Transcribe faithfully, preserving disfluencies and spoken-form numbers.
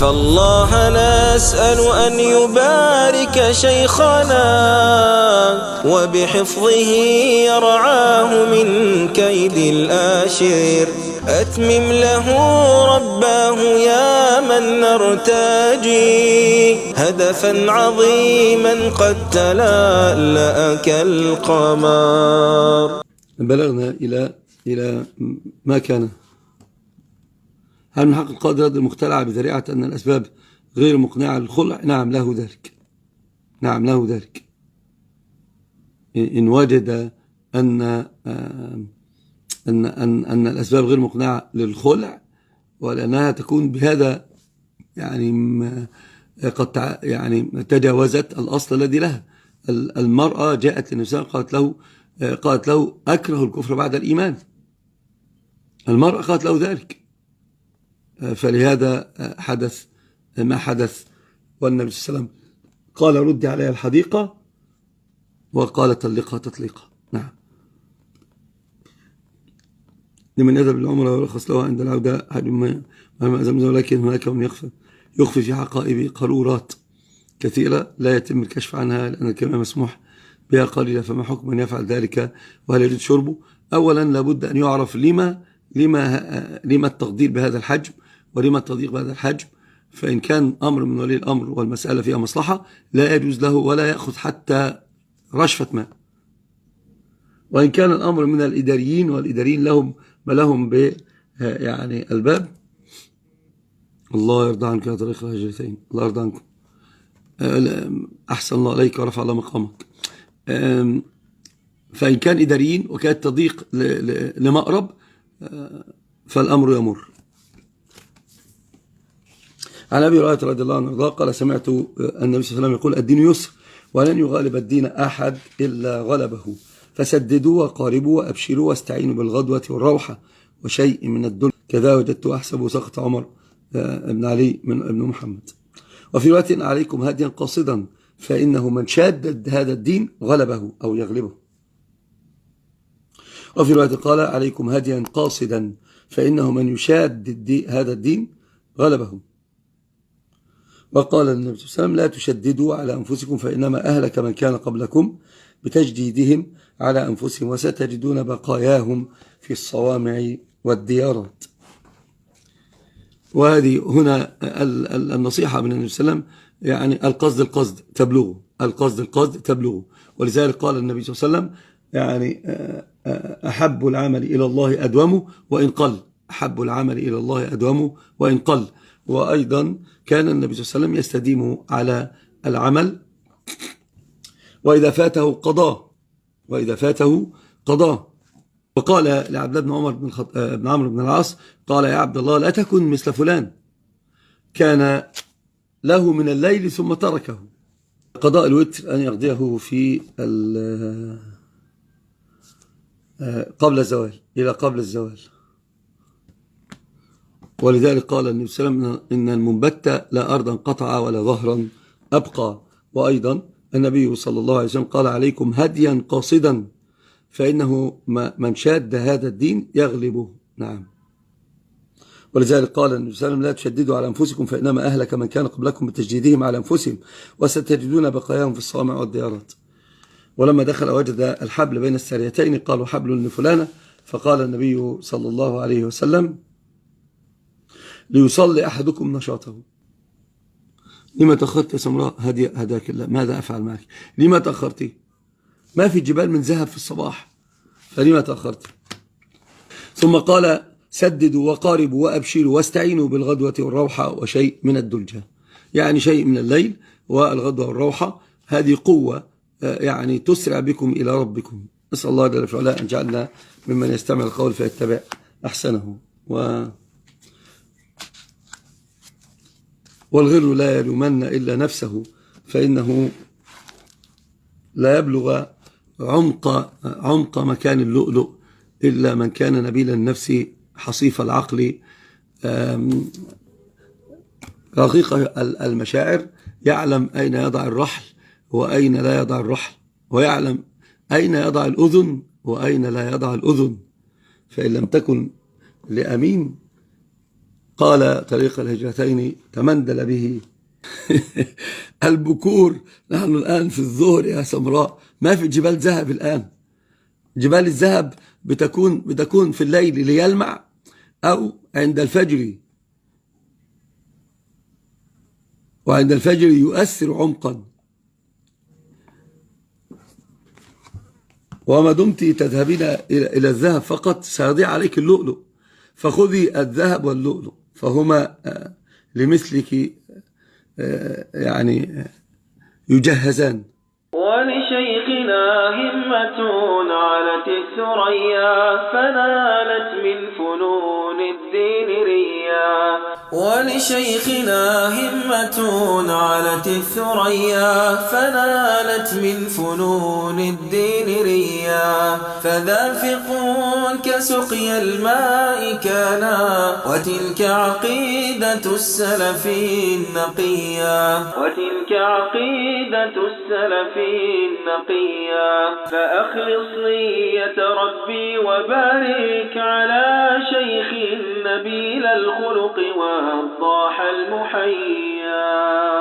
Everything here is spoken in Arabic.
فالله نسأل أن يبارك شيخنا وبحفظه يرعاه من كيد الآشر. أتمم له رباه يا من نرتجي هدفا عظيما قد تلألأ كالقمر. بلغنا إلى إلى ما كان. هل من حق القاضي رد المختلع بذريعة أن الأسباب غير مقنعة للخلع؟ نعم له ذلك، نعم له ذلك إن وجد أن أن أن أن الأسباب غير مقنعة للخلع، ولأنها تكون بهذا يعني قد يعني تجاوزت الأصل الذي لها. المرأة جاءت للنبي قالت له قالت له أكره الكفر بعد الإيمان. المرأة قالت له ذلك، فلهذا حدث ما حدث. والنبي صلى الله عليه وسلم قال ردي عليها الحديقة، وقال طلقها تطليقا. نعم. لمن يذهب العمر ويرخص له عند العودة أحد ما زمزم، ولكن هناك من يخفى يخفي في حقائب قارورات كثيرة لا يتم الكشف عنها لأن الكلمة مسموح بها قليلا، فما حكم من يفعل ذلك وهل يجوز شربه؟ أولا لابد أن يعرف لما لما لما التقدير بهذا الحجم ولما التضييق بهذا الحجم. فإن كان أمر من ولي الأمر والمسألة فيها مصلحة لا يجوز له ولا يأخذ حتى رشفة ماء. وإن كان الأمر من الإداريين والإداريين لهم ما لهم ب يعني الباب. الله يرضى عنك يا طريق الهجرتين، الله يرضى عنكم. أحسن الله عليك ورفع الله مقامك. فإن كان إداريين وكان تضييق لمأرب فالأمر يمر. عن أبي هريرة رضي الله عنه قال سمعت النبي صلى الله عليه وسلم يقول الدين يسر ولن يغالب الدين أحد إلا غلبه، فسددوا وقاربوا وأبشروا واستعينوا بالغدوة والروحة وشيء من الدنيا كذا وجدت أحسب سقط عمر ابن علي من ابن محمد. وفي رواية عليكم هاديا قاصدا فإنه من شاد هذا الدين غلبه أو يغلبه. وفي رواية قال عليكم هاديا قاصدا فإنه من يشاد الدين هذا الدين غلبه. وقال النبي صلى الله عليه وسلم لا تشددوا على أنفسكم فإنما أهلك من كان قبلكم بتجديدهم على أنفسهم وستجدون بقاياهم في الصوامع والديارات. وهذه هنا النصيحة من النبي صلى الله عليه وسلم، يعني القصد القصد تبلغه، القصد القصد تبلغه. ولذلك قال النبي صلى الله عليه وسلم يعني أحب العمل إلى الله أدومه وإن قل، أحب العمل إلى الله أدومه وإن قل. وأيضا كان النبي صلى الله عليه وسلم يستديم على العمل وإذا فاته قضاه، وإذا فاته قضاه. وقال لعبد الله بن عمر بن, الخط... بن عمرو بن العاص قال يا عبد الله لا تكن مثل فلان كان له من الليل ثم تركه. قضاء الوتر أن يقضيه في قبل الزوال، إلى قبل الزوال. ولذلك قال النبي صلى الله عليه وسلم إن المنبت لا أرضا قطع ولا ظهرا أبقى. وأيضا النبي صلى الله عليه وسلم قال عليكم هديا قاصدا فإنه من شاد هذا الدين يغلبه. نعم. ولذلك قال النبي صلى الله عليه وسلم لا تشددوا على أنفسكم فإنما أهلك من كان قبلكم بتجديدهم على أنفسهم وستجدون بقاياهم في الصوامع والديارات. ولما دخل وجد الحبل بين السريتين قالوا حبل لفلانة، فقال النبي صلى الله عليه وسلم ليصلي أحدكم نشاطه. لما تأخرت يا سمراء؟ هداك الله، ماذا أفعل معك؟ لما تأخرتي؟ ما في جبال من ذهب في الصباح، فلما تأخرتي؟ ثم قال سددوا وقاربوا وأبشروا واستعينوا بالغدوة والروحة وشيء من الدلجة، يعني شيء من الليل والغدوة والروحة. هذه قوة يعني تسرع بكم إلى ربكم. نسأل الله جل وعلا أن جعلنا ممن يستمع القول فيتبع أحسنه. و والغر لا يلومن إلا نفسه فإنه لا يبلغ عمق عمق مكان اللؤلؤ إلا من كان نبيل النفس حصيف العقل رقيق المشاعر، يعلم أين يضع الرحل وأين لا يضع الرحل، ويعلم أين يضع الأذن وأين لا يضع الأذن. فإن لم تكن لأمين قال طريق الهجرتين تمندل به البكور. نحن الآن في الظهر يا سمراء، ما في جبال ذهب الآن. جبال الذهب بتكون بتكون في الليل ليلمع أو عند الفجر، وعند الفجر يؤثر عمقا. وما دمت تذهبين إلى الذهب فقط سيضيع عليك اللؤلؤ، فخذي الذهب واللؤلؤ فهما لمثلك يعني يجهزان. ولشيخنا همة علت الثريا فنالت من فنون الدين ريا. ولشيخنا همة علت الثريا فنالت من فنون الدين ريا. فذا فقه كسقي الماء كانا وتلك عقيدة السلف النقيا. وتلك عقيدة السلف النقيا. فأخلص نية ربي وبارك على شيخ نبيل الخلق والضاح المحيا.